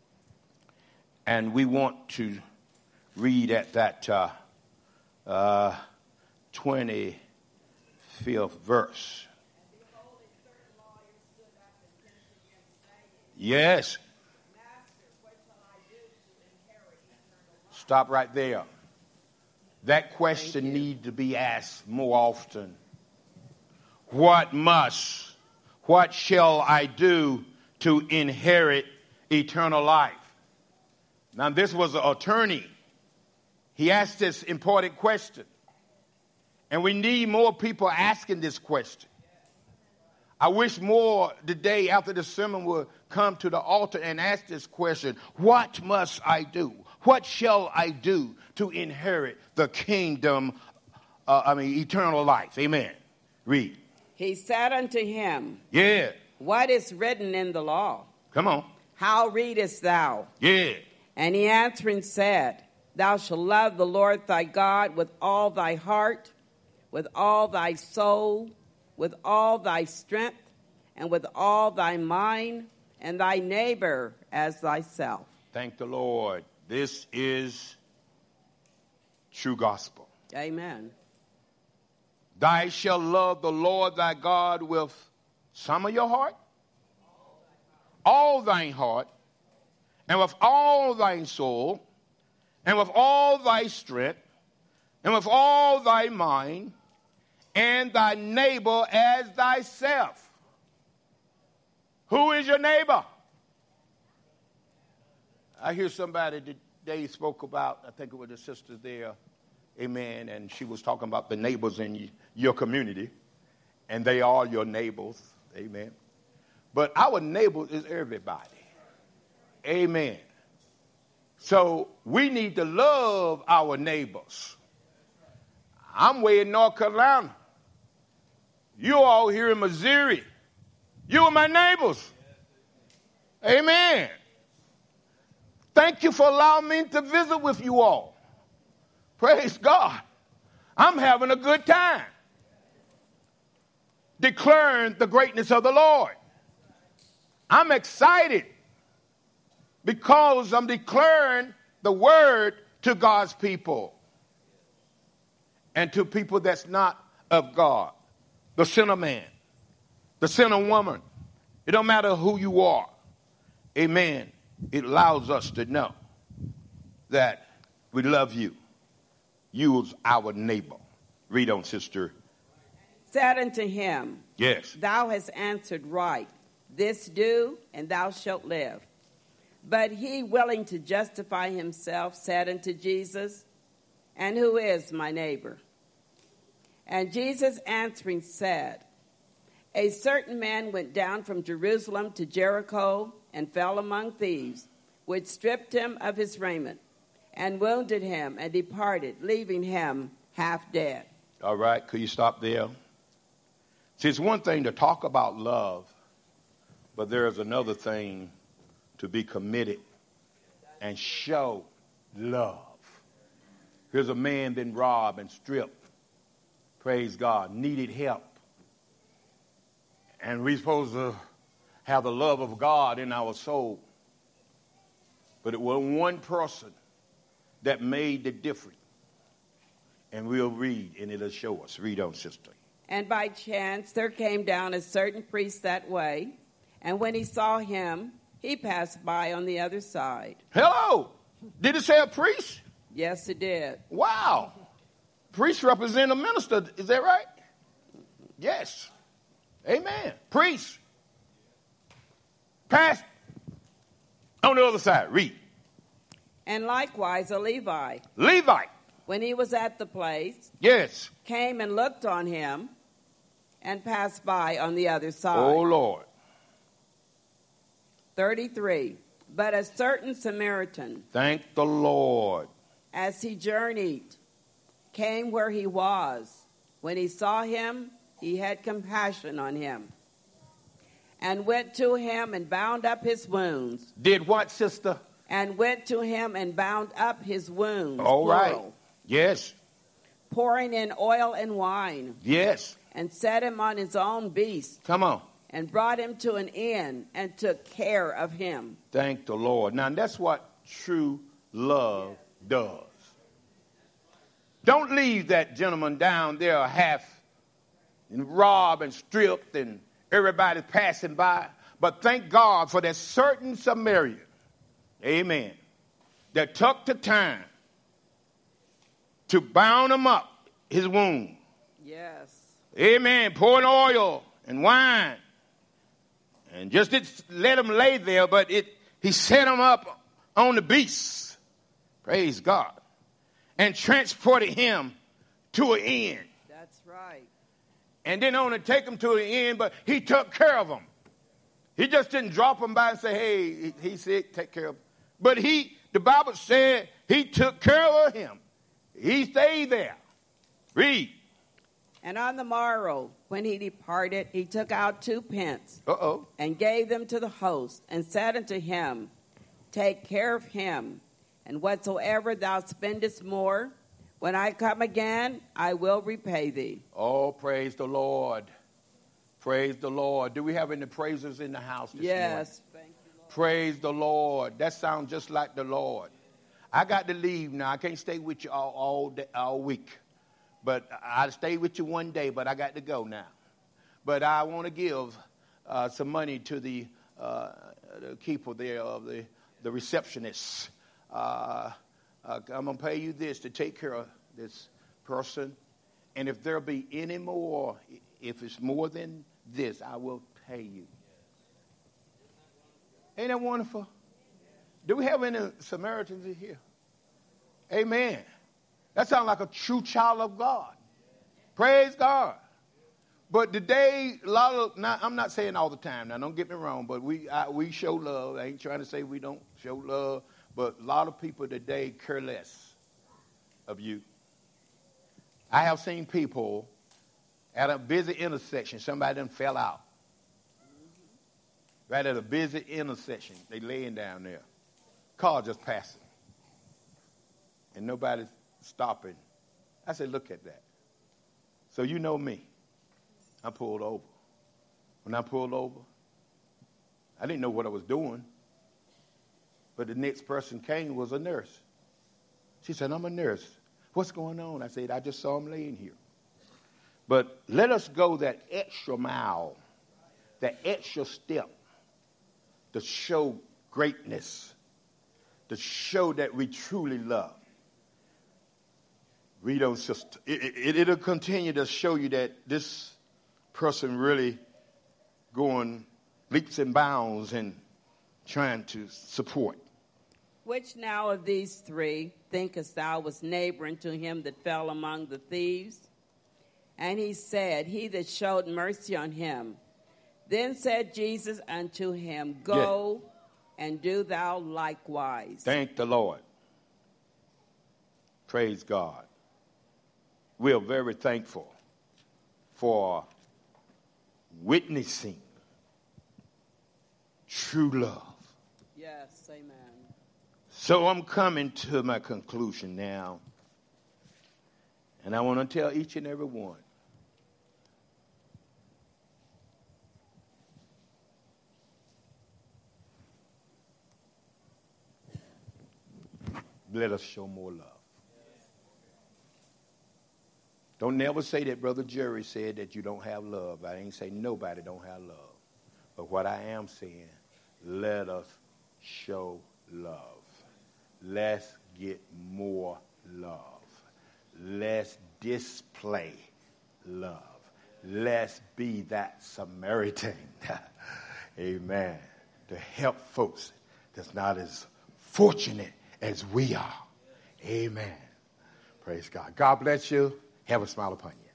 And we want to read at that uh, uh, twenty-fifth verse. Yes. Stop right there. That question needs to be asked more often. What must, what shall I do to inherit eternal life? Now, this was an attorney. He asked this important question. And we need more people asking this question. I wish more today after the sermon would come to the altar and ask this question: what must I do? What shall I do to inherit the kingdom, uh, I mean, eternal life? Amen. Read. He said unto him, Yeah. What is written in the law? Come on. How readest thou? Yeah. And he answering said, Thou shalt love the Lord thy God with all thy heart, with all thy soul, with all thy strength, and with all thy mind, and thy neighbor as thyself. Thank the Lord. This is true gospel. Amen. Thou shalt love the Lord thy God with some of your heart, all thine heart, and with all thine soul, and with all thy strength, and with all thy mind, and thy neighbor as thyself. Who is your neighbor? I hear somebody today spoke about, I think it was the sister there, amen, and she was talking about the neighbors in your community, and they are your neighbors, amen. But our neighbors is everybody, amen. So we need to love our neighbors. I'm way in North Carolina. You all here in Missouri. You are my neighbors. Amen. Thank you for allowing me to visit with you all. Praise God. I'm having a good time declaring the greatness of the Lord. I'm excited because I'm declaring the word to God's people and to people that's not of God. The sinner man, the sinner woman. It don't matter who you are. Amen. It allows us to know that we love you. You is our neighbor. Read on, sister. Said unto him, Yes. Thou hast answered right. This do, and thou shalt live. But he, willing to justify himself, said unto Jesus, And who is my neighbor? And Jesus answering said, A certain man went down from Jerusalem to Jericho and fell among thieves, which stripped him of his raiment and wounded him and departed, leaving him half dead. All right, could you stop there? See, it's one thing to talk about love, but there is another thing to be committed and show love. Here's a man been robbed and stripped. Praise God, needed help. And we're supposed to have the love of God in our soul. But it was one person that made the difference. And we'll read, and it'll show us. Read on, sister. And by chance there came down a certain priest that way, and when he saw him, he passed by on the other side. Hello! Did it say a priest? Yes, it did. Wow. Priest represent a minister. Is that right? Yes. Amen. Priest. Pass on the other side. Read. And likewise a Levi, Levite. when he was at the place, Yes. came and looked on him and passed by on the other side. Oh, Lord. thirty-three. But a certain Samaritan, Thank the Lord. as he journeyed, came where he was. When he saw him, he had compassion on him, and went to him and bound up his wounds. Did what, sister? And went to him and bound up his wounds. All right. plural, Yes. pouring in oil and wine, Yes. and set him on his own beast, Come on. and brought him to an inn, and took care of him. Thank the Lord. Now, that's what true love does. Don't leave that gentleman down there half and robbed and stripped and everybody passing by. But thank God for that certain Samaritan, amen, that took the time to bound him up, his wound. Yes. Amen. Pouring oil and wine. And just didn't let him lay there, but it he set him up on the beast. Praise God. And transported him to an inn. That's right. and didn't only take them to the end, but he took care of them. He just didn't drop them by and say, hey, he, he's sick, take care of him. But he, the Bible said he took care of him. He stayed there. Read. And on the morrow, when he departed, he took out two pence Uh-oh. and gave them to the host and said unto him, take care of him, and whatsoever thou spendest more, when I come again, I will repay thee. Oh, praise the Lord. Praise the Lord. Do we have any praisers in the house this morning? Yes. Thank you, Lord. Praise the Lord. That sounds just like the Lord. I got to leave now. I can't stay with you all, all, day, all week. But I'll stay with you one day, but I got to go now. But I want to give uh, some money to the, uh, the keeper there, of the, the receptionists. Uh, uh, I'm going to pay you this to take care of this person. And if there be any more, if it's more than this, I will pay you. Ain't that wonderful? Do we have any Samaritans in here? Amen. That sounds like a true child of God. Praise God. But today, a lot of, now, I'm not saying all the time, now don't get me wrong, but we I, we show love. I ain't trying to say we don't show love, but a lot of people today care less of you. I have seen people at a busy intersection, somebody done fell out. Right at a busy intersection, they laying down there. Car just passing. And nobody's stopping. I said, look at that. So you know me. I pulled over. When I pulled over, I didn't know what I was doing. But the next person came was a nurse. She said, I'm a nurse. What's going on? I said, I just saw him laying here. But let us go that extra mile, that extra step to show greatness, to show that we truly love. We don't just, it, it, it'll continue to show you that this person really going leaps and bounds and trying to support. Which now of these three thinkest thou was neighboring to him that fell among the thieves? And he said, he that showed mercy on him. Then said Jesus unto him, go yeah. and do thou likewise. Thank the Lord. Praise God. We are very thankful for witnessing true love. Yes, amen. So I'm coming to my conclusion now. And I want to tell each and every one. Let us show more love. Don't never say that Brother Jerry said that you don't have love. I ain't say nobody don't have love. But what I am saying, let us show love. Let's get more love. Let's display love. Let's be that Samaritan. Amen. To help folks that's not as fortunate as we are. Amen. Praise God. God bless you. Have a smile upon you.